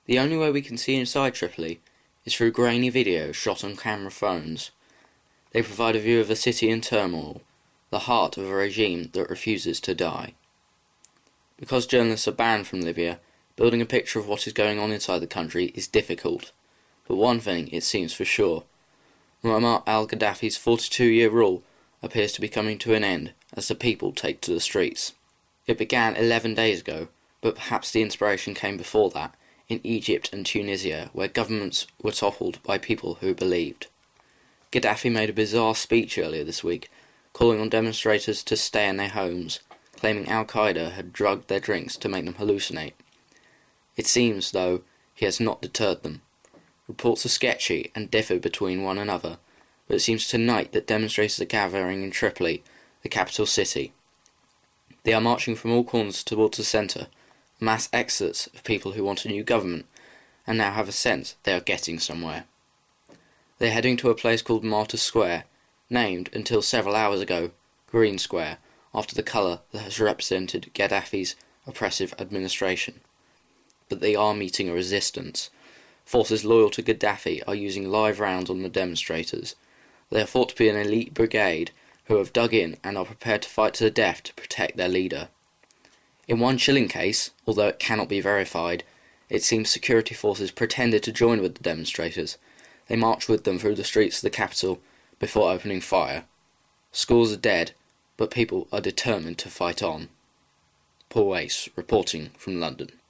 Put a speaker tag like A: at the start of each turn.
A: The only way we can see inside Tripoli is through grainy videos shot on camera phones. They provide a view of a city in turmoil, the heart of a regime that refuses to die. Because journalists are banned from Libya, building a picture of what is going on inside the country is difficult. But one thing it seems for sure: Muammar al-Gaddafi's 42-year rule appears to be coming to an end as the people take to the streets. It began 11 days ago, but perhaps the inspiration came before that, in Egypt and Tunisia, where governments were toppled by people who believed. Gaddafi made a bizarre speech earlier this week, calling on demonstrators to stay in their homes, claiming Al-Qaeda had drugged their drinks to make them hallucinate. It seems, though, he has not deterred them. Reports are sketchy and differ between one another, but it seems tonight that demonstrators are gathering in Tripoli, the capital city. They are marching from all corners towards the centre, a mass exodus of people who want a new government, and now have a sense they are getting somewhere. They are heading to a place called Martyrs Square, named, until several hours ago, Green Square, after the colour that has represented Gaddafi's oppressive administration. But they are meeting a resistance. Forces loyal to Gaddafi are using live rounds on the demonstrators. They are thought to be an elite brigade who have dug in and are prepared to fight to the death to protect their leader. In one chilling case, although it cannot be verified, it seems security forces pretended to join with the demonstrators. They marched with them through the streets of the capital before opening fire. Scores are dead, but people are determined to fight on. Paul Ace, reporting from London.